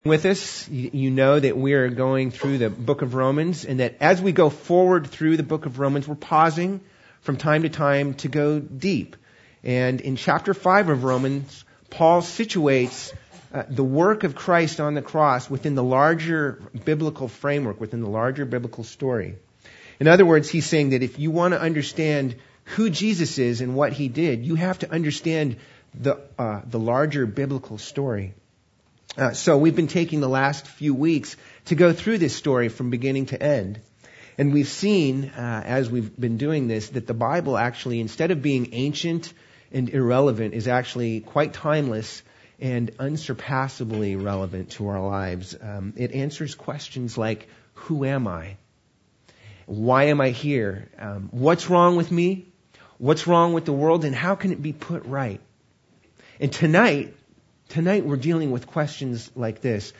With us, you know that we are going through the book of Romans, and that as we go forward through the book of Romans, we're pausing from time to time to go deep. And in chapter 5 of Romans, Paul situates the work of Christ on the cross within the larger biblical framework, within the larger biblical story. In other words, he's saying that if you want to understand who Jesus is and what he did, you have to understand the larger biblical story. So we've been taking the last few weeks to go through this story from beginning to end. And we've seen, as we've been doing this, that the Bible actually, instead of being ancient and irrelevant, is actually quite timeless and unsurpassably relevant to our lives. It answers questions like, who am I? Why am I here? What's wrong with me? What's wrong with the world? And how can it be put right? And Tonight we're dealing with questions like this.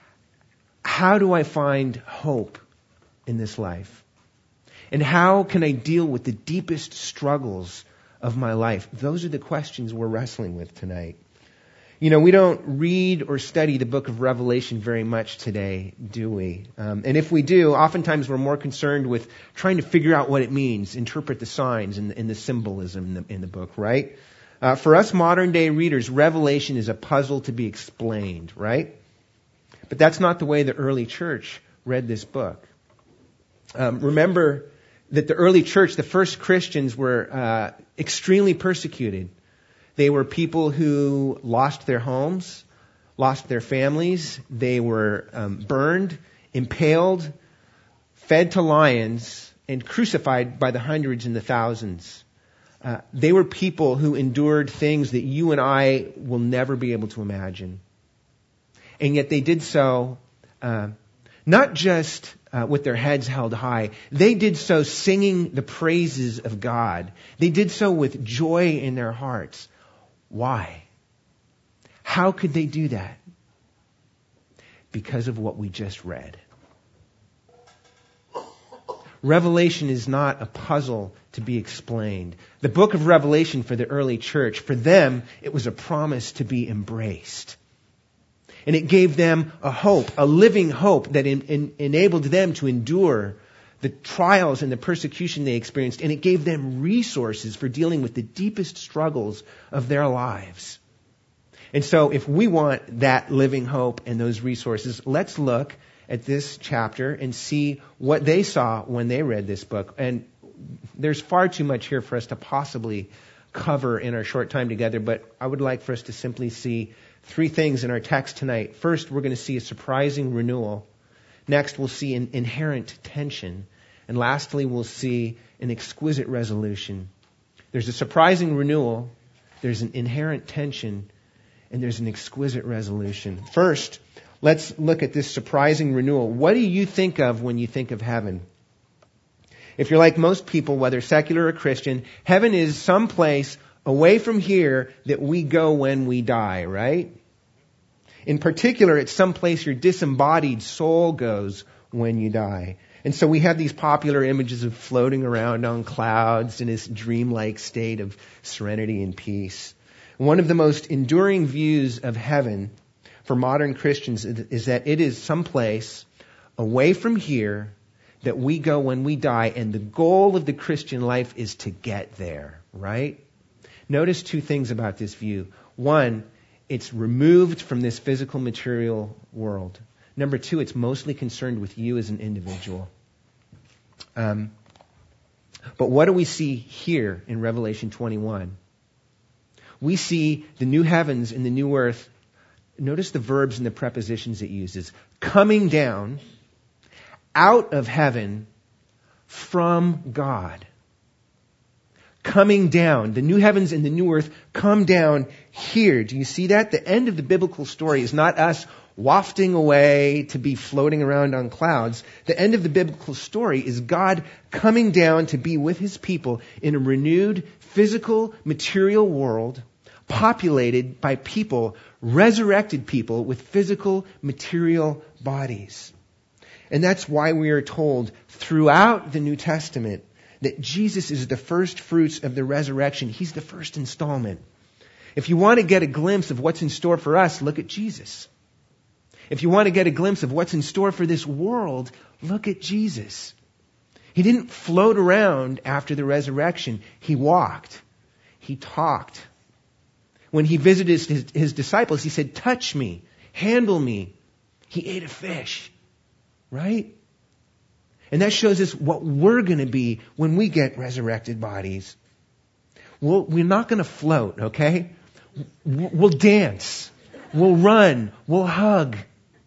How do I find hope in this life? And how can I deal with the deepest struggles of my life? Those are the questions we're wrestling with tonight. You know, we don't read or study the book of Revelation very much today, do we? And if we do, oftentimes we're more concerned with trying to figure out what it means, interpret the signs and the symbolism in the book, right? For us modern day readers, Revelation is a puzzle to be explained, right? But that's not the way the early church read this book. Remember that the early church, the first Christians, were extremely persecuted. They were people who lost their homes, lost their families. They were burned, impaled, fed to lions, and crucified by the hundreds and the thousands. They were people who endured things that you and I will never be able to imagine. And yet they did so not just with their heads held high. They did so singing the praises of God. They did so with joy in their hearts. Why? How could they do that? Because of what we just read. Revelation is not a puzzle to be explained. The book of Revelation for the early church, for them, it was a promise to be embraced. And it gave them a hope, a living hope that enabled them to endure the trials and the persecution they experienced. And it gave them resources for dealing with the deepest struggles of their lives. And so if we want that living hope and those resources, let's look at this chapter and see what they saw when they read this book. And there's far too much here for us to possibly cover in our short time together, but I would like for us to simply see three things in our text tonight. First, we're going to see a surprising renewal. Next, we'll see an inherent tension. And lastly, we'll see an exquisite resolution. There's a surprising renewal, there's an inherent tension, and there's an exquisite resolution. First, let's look at this surprising renewal. What do you think of when you think of heaven? If you're like most people, whether secular or Christian, heaven is some place away from here that we go when we die, right? In particular, it's some place your disembodied soul goes when you die. And so we have these popular images of floating around on clouds in this dreamlike state of serenity and peace. One of the most enduring views of heaven for modern Christians is that it is someplace away from here that we go when we die, and the goal of the Christian life is to get there, right? Notice two things about this view. One, it's removed from this physical material world. Number two, it's mostly concerned with you as an individual. But what do we see here in Revelation 21? We see the new heavens and the new earth. Notice the verbs and the prepositions it uses. Coming down out of heaven from God. Coming down. The new heavens and the new earth come down here. Do you see that? The end of the biblical story is not us wafting away to be floating around on clouds. The end of the biblical story is God coming down to be with his people in a renewed physical, material world populated by people, resurrected people with physical, material bodies. And that's why we are told throughout the New Testament that Jesus is the first fruits of the resurrection. He's the first installment. If you want to get a glimpse of what's in store for us, look at Jesus. If you want to get a glimpse of what's in store for this world, look at Jesus. He didn't float around after the resurrection. He walked. He talked. When he visited his disciples, he said, touch me, handle me. He ate a fish, right? And that shows us what we're going to be when we get resurrected bodies. We're not going to float, okay? We'll dance. We'll run. We'll hug.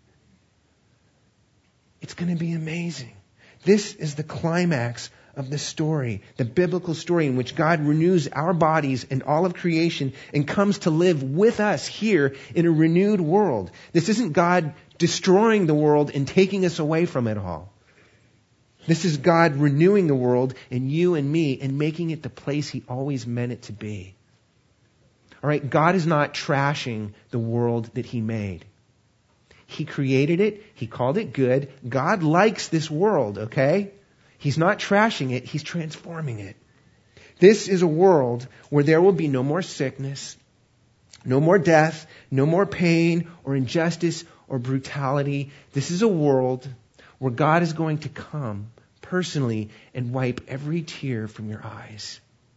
It's going to be amazing. This is the climax of the story, the biblical story in which God renews our bodies and all of creation and comes to live with us here in a renewed world. This isn't God destroying the world and taking us away from it all. This is God renewing the world and you and me and making it the place He always meant it to be. All right, God is not trashing the world that He made. He created it. He called it good. God likes this world, okay? He's not trashing it. He's transforming it. This is a world where there will be no more sickness, no more death, no more pain or injustice or brutality. This is a world where God is going to come personally and wipe every tear from your eyes.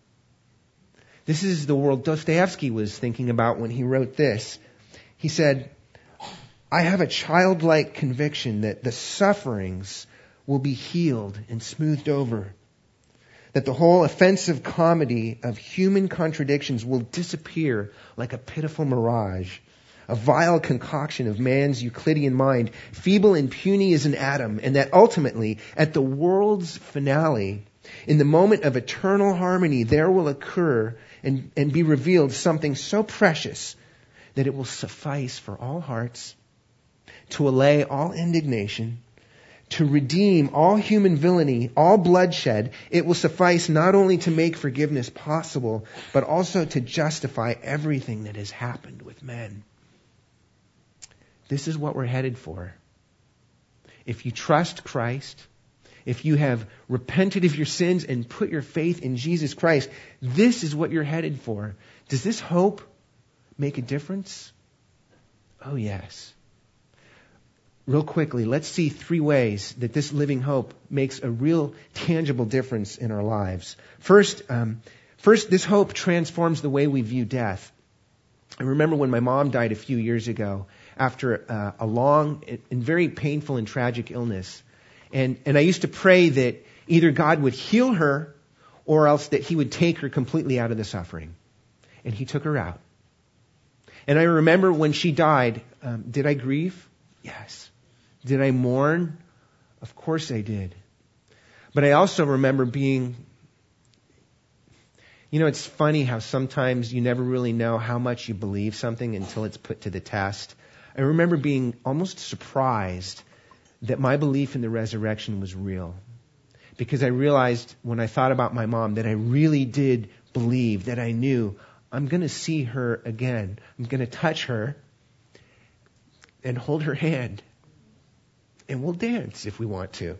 This is the world Dostoevsky was thinking about when he wrote this. He said, I have a childlike conviction that the sufferings will be healed and smoothed over, that the whole offensive comedy of human contradictions will disappear like a pitiful mirage, a vile concoction of man's Euclidean mind, feeble and puny as an atom, and that ultimately, at the world's finale, in the moment of eternal harmony, there will occur and be revealed something so precious that it will suffice for all hearts, to allay all indignation, to redeem all human villainy, all bloodshed. It will suffice not only to make forgiveness possible, but also to justify everything that has happened with men. This is what we're headed for. If you trust Christ, if you have repented of your sins and put your faith in Jesus Christ, this is what you're headed for. Does this hope make a difference? Oh, yes. Real quickly, let's see 3 ways that this living hope makes a real tangible difference in our lives. First, this hope transforms the way we view death. I remember when my mom died a few years ago after a long and very painful and tragic illness. And I used to pray that either God would heal her or else that He would take her completely out of the suffering. And He took her out. And I remember when she died, did I grieve? Yes. Did I mourn? Of course I did. But I also remember being, it's funny how sometimes you never really know how much you believe something until it's put to the test. I remember being almost surprised that my belief in the resurrection was real. Because I realized when I thought about my mom that I really did believe, that I knew I'm going to see her again. I'm going to touch her and hold her hand. And we'll dance if we want to.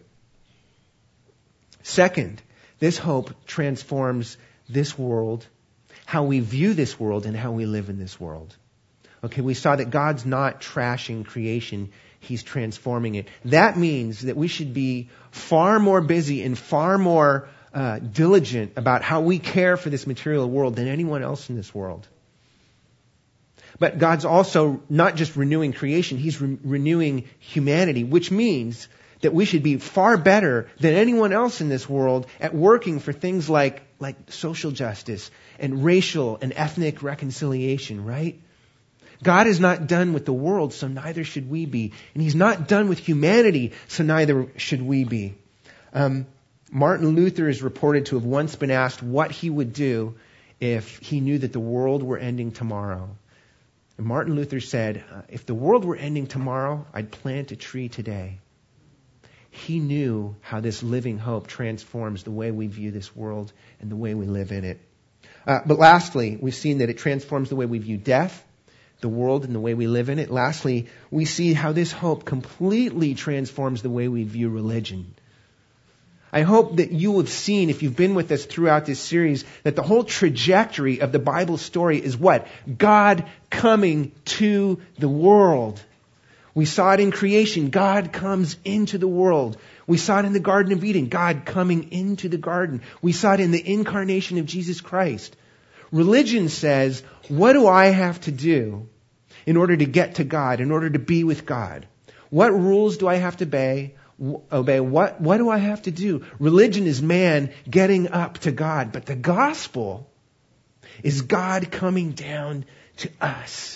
Second, this hope transforms this world, how we view this world and how we live in this world. Okay, we saw that God's not trashing creation. He's transforming it. That means that we should be far more busy and far more diligent about how we care for this material world than anyone else in this world. But God's also not just renewing creation, He's renewing humanity, which means that we should be far better than anyone else in this world at working for things like social justice and racial and ethnic reconciliation, right? God is not done with the world, so neither should we be. And He's not done with humanity, so neither should we be. Martin Luther is reported to have once been asked what he would do if he knew that the world were ending tomorrow. And Martin Luther said, if the world were ending tomorrow, I'd plant a tree today. He knew how this living hope transforms the way we view this world and the way we live in it. But lastly, we've seen that it transforms the way we view death, the world, and the way we live in it. Lastly, we see how this hope completely transforms the way we view religion. I hope that you have seen, if you've been with us throughout this series, that the whole trajectory of the Bible story is what? God coming to the world. We saw it in creation. God comes into the world. We saw it in the Garden of Eden. God coming into the garden. We saw it in the incarnation of Jesus Christ. Religion says, what do I have to do in order to get to God, in order to be with God? What rules do I have to obey? What do I have to do? Religion is man getting up to God. But the gospel is God coming down to us.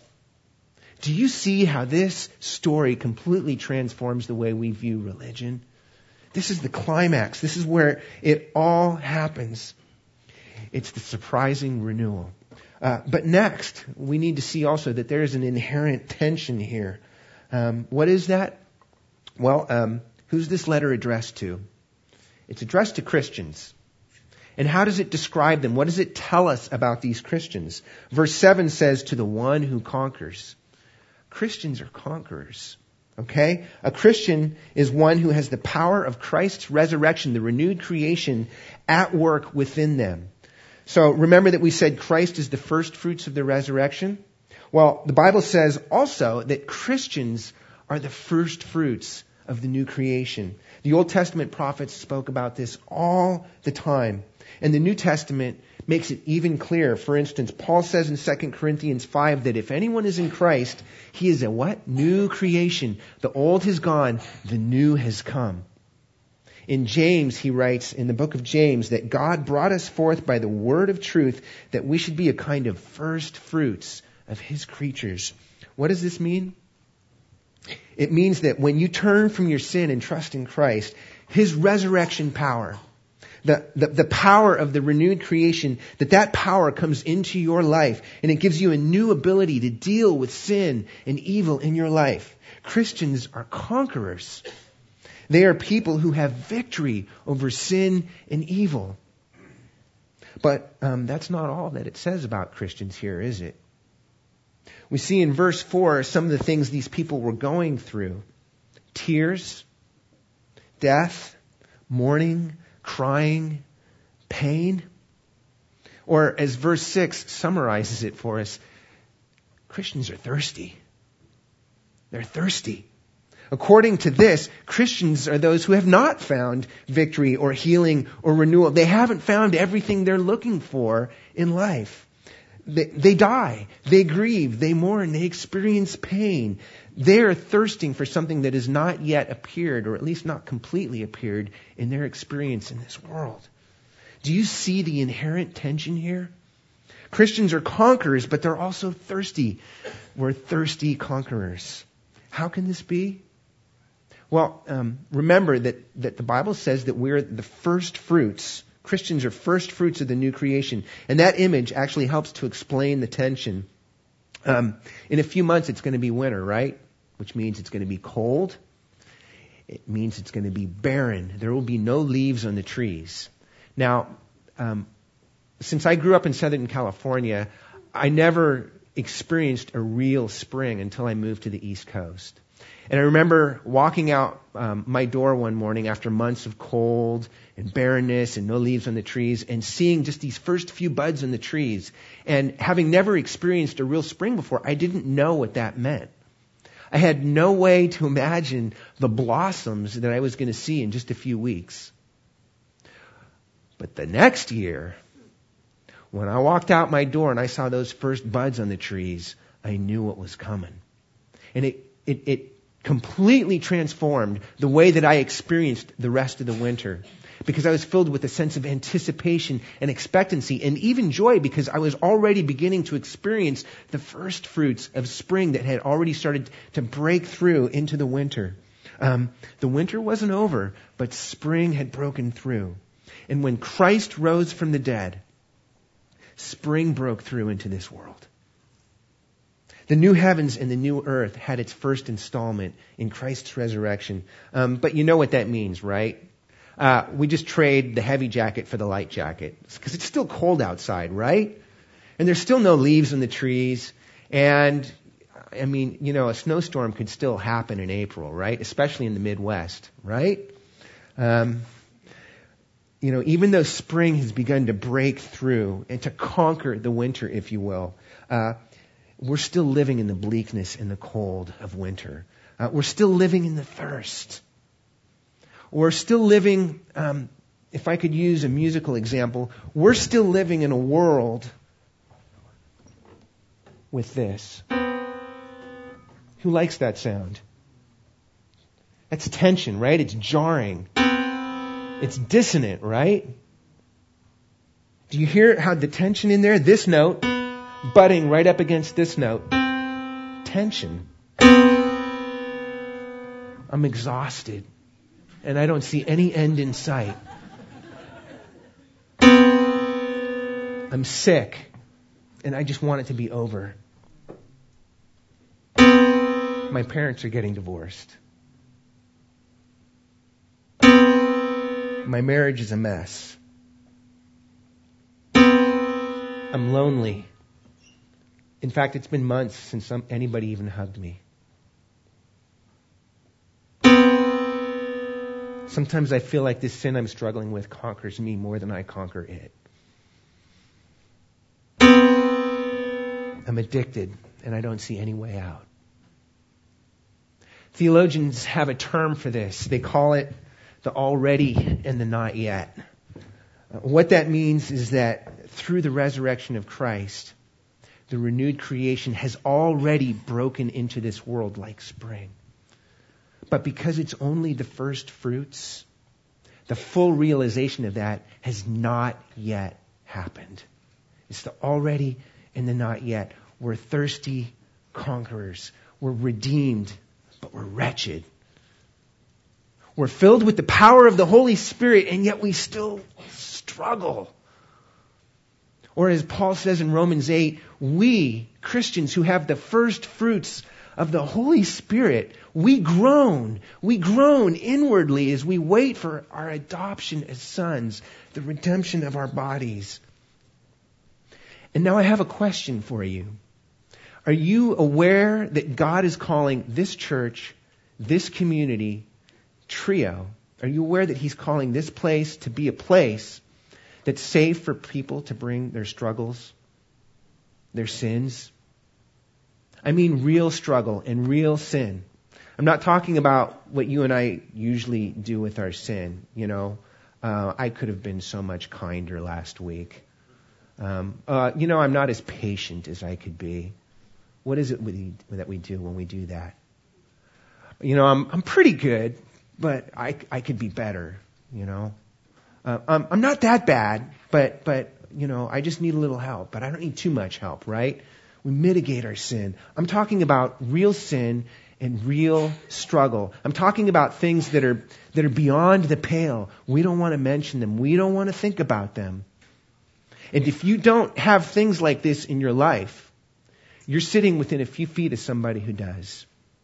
Do you see how this story completely transforms the way we view religion? This is the climax. This is where it all happens. It's the surprising renewal. But next, we need to see also that there is an inherent tension here. What is that? Well, who's this letter addressed to? It's addressed to Christians. And how does it describe them? What does it tell us about these Christians? Verse 7 says, to the one who conquers. Christians are conquerors. Okay? A Christian is one who has the power of Christ's resurrection, the renewed creation, at work within them. So remember that we said Christ is the first fruits of the resurrection? Well, the Bible says also that Christians are the first fruits of the new creation. The Old Testament prophets spoke about this all the time. And the New Testament makes it even clearer. For instance, Paul says in 2 Corinthians 5 that if anyone is in Christ, he is a what? New creation. The old has gone, the new has come. In James, he writes in the book of James that God brought us forth by the word of truth that we should be a kind of first fruits of his creatures. What does this mean? It means that when you turn from your sin and trust in Christ, his resurrection power, the power of the renewed creation, that power comes into your life and it gives you a new ability to deal with sin and evil in your life. Christians are conquerors. They are people who have victory over sin and evil. But that's not all that it says about Christians here, is it? We see in verse 4 some of the things these people were going through. Tears, death, mourning, crying, pain. Or as verse 6 summarizes it for us, Christians are thirsty. They're thirsty. According to this, Christians are those who have not found victory or healing or renewal. They haven't found everything they're looking for in life. They die, they grieve, they mourn, they experience pain. They are thirsting for something that has not yet appeared, or at least not completely appeared, in their experience in this world. Do you see the inherent tension here? Christians are conquerors, but they're also thirsty. We're thirsty conquerors. How can this be? Well, remember that the Bible says that we're the first fruits. Christians are first fruits of the new creation. And that image actually helps to explain the tension. In a few months, it's going to be winter, right? Which means it's going to be cold. It means it's going to be barren. There will be no leaves on the trees. Now, since I grew up in Southern California, I never experienced a real spring until I moved to the East Coast. And I remember walking out my door one morning after months of cold and barrenness and no leaves on the trees and seeing just these first few buds on the trees. And having never experienced a real spring before, I didn't know what that meant. I had no way to imagine the blossoms that I was going to see in just a few weeks. But the next year, when I walked out my door and I saw those first buds on the trees, I knew what was coming. And it completely transformed the way that I experienced the rest of the winter, because I was filled with a sense of anticipation and expectancy and even joy, because I was already beginning to experience the first fruits of spring that had already started to break through into the winter. The winter wasn't over, but spring had broken through. And when Christ rose from the dead, spring broke through into this world. The new heavens and the new earth had its first installment in Christ's resurrection. But you know what that means, right? We just trade the heavy jacket for the light jacket, because it's still cold outside, right? And there's still no leaves on the trees. And, I mean, you know, a snowstorm could still happen in April, right? Especially in the Midwest, right? You know, even though spring has begun to break through and to conquer the winter, if you will, we're still living in the bleakness and the cold of winter. We're still living in the thirst. We're still living, if I could use a musical example, we're still living in a world with this. Who likes that sound? That's tension, right? It's jarring. It's dissonant, right? Do you hear how the tension in there? This note butting right up against this note. Tension. I'm exhausted, and I don't see any end in sight. I'm sick, and I just want it to be over. My parents are getting divorced. My marriage is a mess. I'm lonely. In fact, it's been months since anybody even hugged me. Sometimes I feel like this sin I'm struggling with conquers me more than I conquer it. I'm addicted, and I don't see any way out. Theologians have a term for this. They call it the already and the not yet. What that means is that through the resurrection of Christ, the renewed creation has already broken into this world like spring. But because it's only the first fruits, the full realization of that has not yet happened. It's the already and the not yet. We're thirsty conquerors. We're redeemed, but we're wretched. We're filled with the power of the Holy Spirit, and yet we still struggle. Or as Paul says in Romans 8, we, Christians who have the first fruits of the Holy Spirit, we groan inwardly as we wait for our adoption as sons, the redemption of our bodies. And now I have a question for you. Are you aware that God is calling this church, this community, Trio, are you aware that He's calling this place to be a place that's safe for people to bring their struggles, their sins? I mean real struggle and real sin. I'm not talking about what you and I usually do with our sin. I could have been so much kinder last week. I'm not as patient as I could be. What is it that we do when we do that? I'm pretty good, but I could be better. I'm not that bad, but I just need a little help. But I don't need too much help, right? We mitigate our sin. I'm talking about real sin and real struggle. I'm talking about things that are beyond the pale. We don't want to mention them. We don't want to think about them. And if you don't have things like this in your life, you're sitting within a few feet of somebody who does.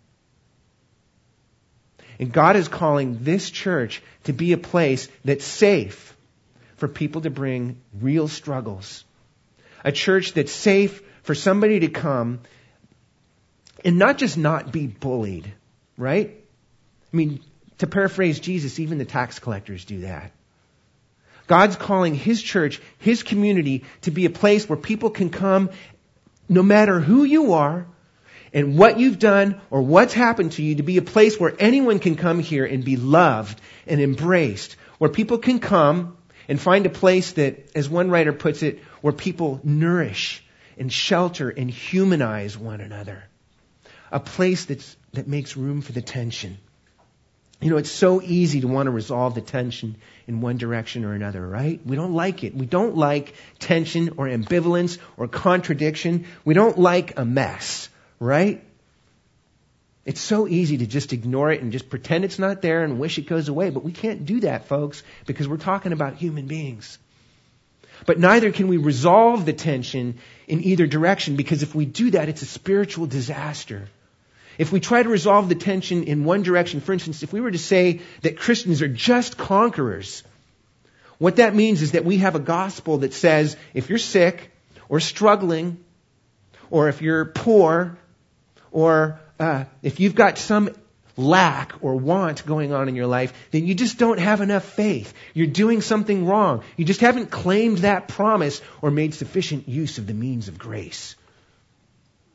And God is calling this church to be a place that's safe for people to bring real struggles. A church that's safe for somebody to come and not just not be bullied, right? I mean, to paraphrase Jesus, even the tax collectors do that. God's calling His church, His community, to be a place where people can come no matter who you are and what you've done or what's happened to you, to be a place where anyone can come here and be loved and embraced, where people can come and find a place that, as one writer puts it, where people nourish and shelter and humanize one another. A place that makes room for the tension. It's so easy to want to resolve the tension in one direction or another, right? We don't like it. We don't like tension or ambivalence or contradiction. We don't like a mess, right? It's so easy to just ignore it and just pretend it's not there and wish it goes away. But we can't do that, folks, because we're talking about human beings. But neither can we resolve the tension in either direction, because if we do that, it's a spiritual disaster. If we try to resolve the tension in one direction, for instance, if we were to say that Christians are just conquerors, what that means is that we have a gospel that says if you're sick or struggling, or if you're poor, or if you've got some lack or want going on in your life, then you just don't have enough faith. You're doing something wrong. You just haven't claimed that promise or made sufficient use of the means of grace.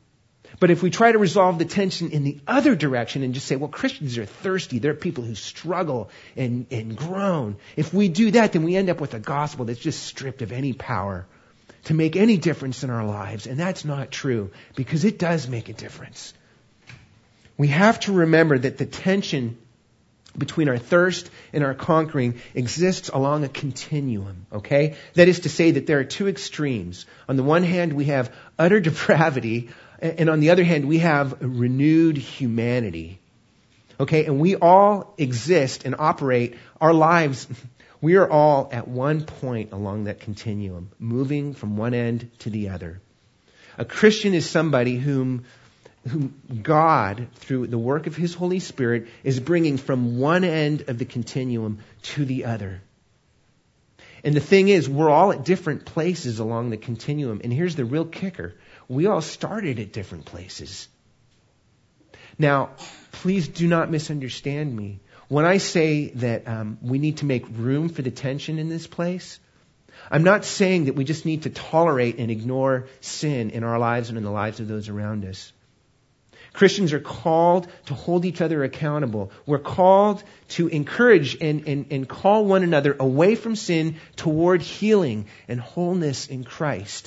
But if we try to resolve the tension in the other direction and just say, well, Christians are thirsty, they're people who struggle and groan. If we do that, then we end up with a gospel that's just stripped of any power to make any difference in our lives. And that's not true, because it does make a difference. We have to remember that the tension between our thirst and our conquering exists along a continuum, okay? That is to say that there are two extremes. On the one hand, we have utter depravity, and on the other hand, we have renewed humanity. Okay, and we all exist and operate our lives. We are all at one point along that continuum, moving from one end to the other. A Christian is somebody whom God, through the work of His Holy Spirit, is bringing from one end of the continuum to the other. And the thing is, we're all at different places along the continuum. And here's the real kicker. We all started at different places. Now, please do not misunderstand me. When I say that we need to make room for the tension in this place, I'm not saying that we just need to tolerate and ignore sin in our lives and in the lives of those around us. Christians are called to hold each other accountable. We're called to encourage and call one another away from sin toward healing and wholeness in Christ.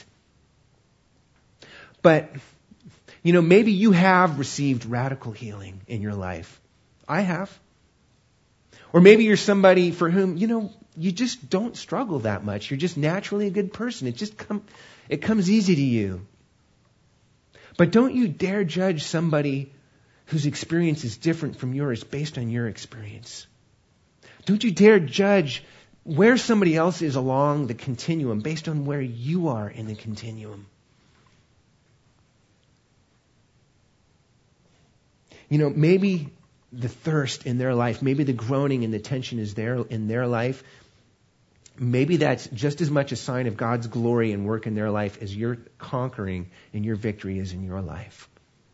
But, maybe you have received radical healing in your life. I have. Or maybe you're somebody for whom, you just don't struggle that much. You're just naturally a good person. It comes easy to you. But don't you dare judge somebody whose experience is different from yours based on your experience. Don't you dare judge where somebody else is along the continuum based on where you are in the continuum. Maybe the thirst in their life, maybe the groaning and the tension is there in their life. Maybe that's just as much a sign of God's glory and work in their life as your conquering and your victory is in your life.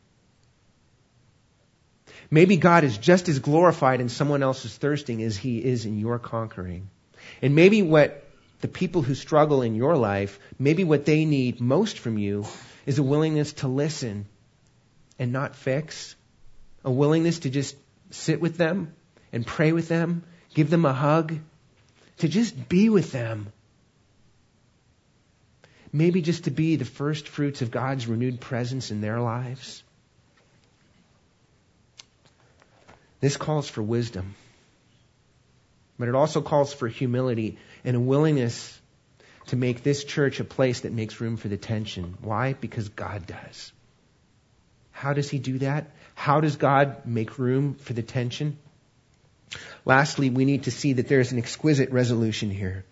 Maybe God is just as glorified in someone else's thirsting as He is in your conquering. And maybe what the people who struggle in your life, maybe what they need most from you is a willingness to listen and not fix. A willingness to just sit with them and pray with them, give them a hug, to just be with them. Maybe just to be the first fruits of God's renewed presence in their lives. This calls for wisdom. But it also calls for humility and a willingness to make this church a place that makes room for the tension. Why? Because God does. How does He do that? How does God make room for the tension? Lastly, we need to see that there is an exquisite resolution here.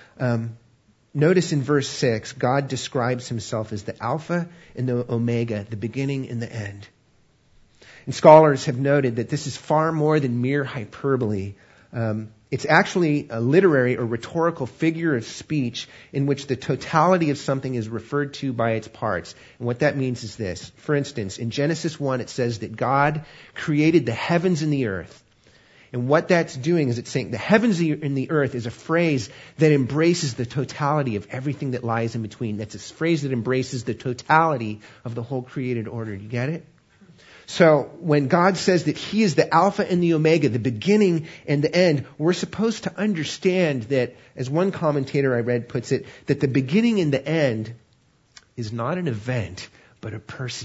Notice in verse 6, God describes Himself as the Alpha and the Omega, the beginning and the end. And scholars have noted that this is far more than mere hyperbole. It's actually a literary or rhetorical figure of speech in which the totality of something is referred to by its parts. And what that means is this. For instance, in Genesis 1, it says that God created the heavens and the earth. And what that's doing is it's saying the heavens and the earth is a phrase that embraces the totality of everything that lies in between. That's a phrase that embraces the totality of the whole created order. You get it? So when God says that He is the Alpha and the Omega, the beginning and the end, we're supposed to understand that, as one commentator I read puts it, that the beginning and the end is not an event, but a person.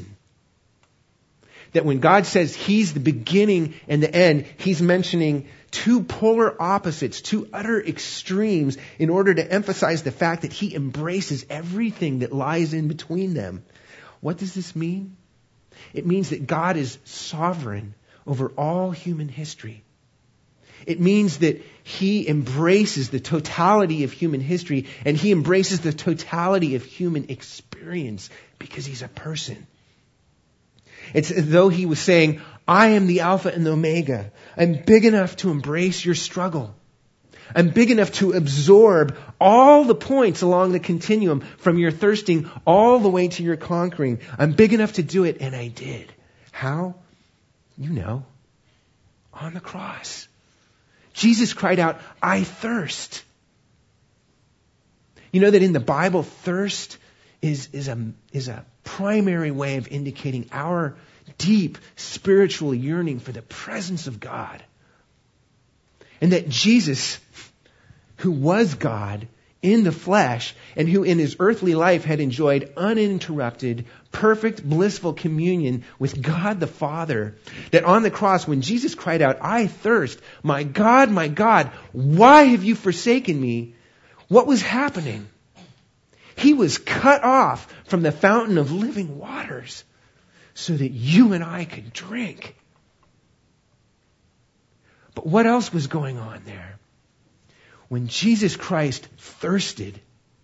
That when God says He's the beginning and the end, He's mentioning two polar opposites, two utter extremes, in order to emphasize the fact that He embraces everything that lies in between them. What does this mean? It means that God is sovereign over all human history. It means that He embraces the totality of human history, and He embraces the totality of human experience because He's a person. It's as though He was saying, I am the Alpha and the Omega. I'm big enough to embrace your struggle. I'm big enough to absorb all the points along the continuum from your thirsting all the way to your conquering. I'm big enough to do it, and I did. How? On the cross. Jesus cried out, I thirst. You know that in the Bible, thirst is a primary way of indicating our deep spiritual yearning for the presence of God. And that Jesus, who was God in the flesh, and who in his earthly life had enjoyed uninterrupted, perfect, blissful communion with God the Father, that on the cross, when Jesus cried out, "I thirst, my God, why have you forsaken me?" What was happening? He was cut off from the fountain of living waters so that you and I could drink. But what else was going on there? When Jesus Christ thirsted,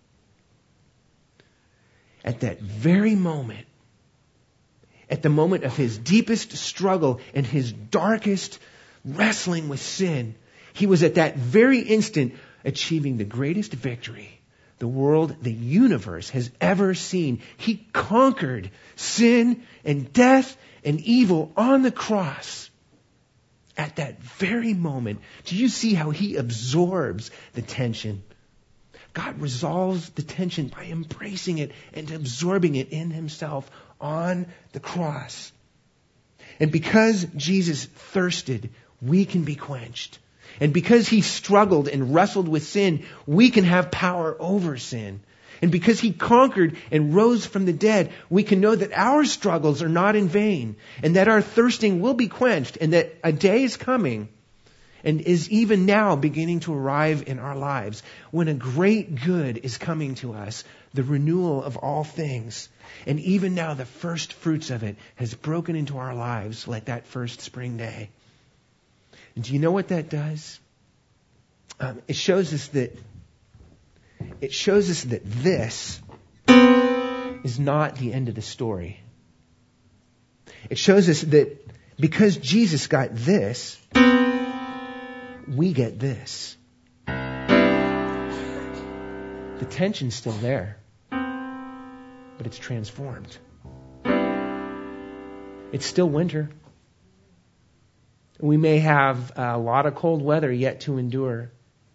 at that very moment, at the moment of his deepest struggle and his darkest wrestling with sin, he was at that very instant achieving the greatest victory the world, the universe has ever seen. He conquered sin and death and evil on the cross. At that very moment, do you see how he absorbs the tension? God resolves the tension by embracing it and absorbing it in himself on the cross. And because Jesus thirsted, we can be quenched. And because he struggled and wrestled with sin, we can have power over sin. And because he conquered and rose from the dead, we can know that our struggles are not in vain, and that our thirsting will be quenched, and that a day is coming, and is even now beginning to arrive in our lives, when a great good is coming to us, the renewal of all things. And even now the first fruits of it has broken into our lives like that first spring day. And do you know what that does? It shows us that this is not the end of the story. It shows us that because Jesus got this, we get this. The tension's still there, but it's transformed. It's still winter. We may have a lot of cold weather yet to endure.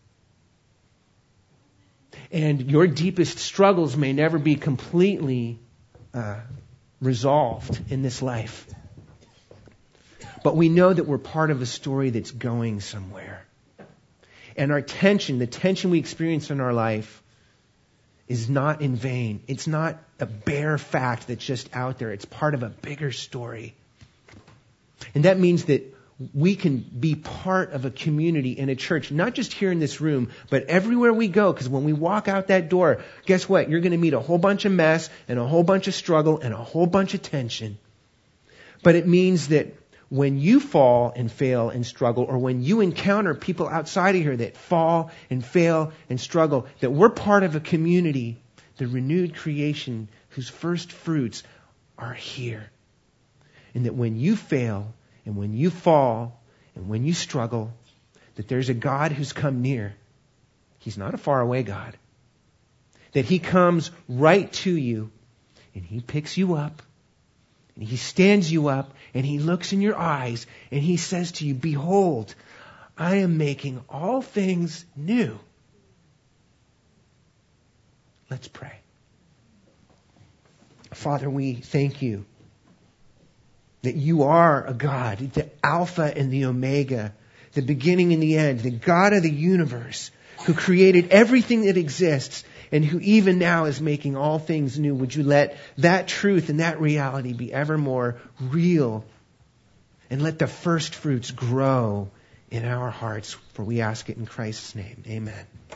And your deepest struggles may never be completely resolved in this life. But we know that we're part of a story that's going somewhere. And our tension, the tension we experience in our life, is not in vain. It's not a bare fact that's just out there. It's part of a bigger story. And that means that we can be part of a community in a church, not just here in this room, but everywhere we go. Because when we walk out that door, guess what? You're going to meet a whole bunch of mess and a whole bunch of struggle and a whole bunch of tension. But it means that when you fall and fail and struggle, or when you encounter people outside of here that fall and fail and struggle, that we're part of a community, the renewed creation whose first fruits are here. And that when you fail, and when you fall, and when you struggle, that there's a God who's come near. He's not a faraway God. That he comes right to you, and he picks you up, and he stands you up, and he looks in your eyes, and he says to you, "Behold, I am making all things new." Let's pray. Father, we thank you that you are a God, the Alpha and the Omega, the beginning and the end, the God of the universe, who created everything that exists, and who even now is making all things new. Would you let that truth and that reality be ever more real, and let the first fruits grow in our hearts, for we ask it in Christ's name. Amen.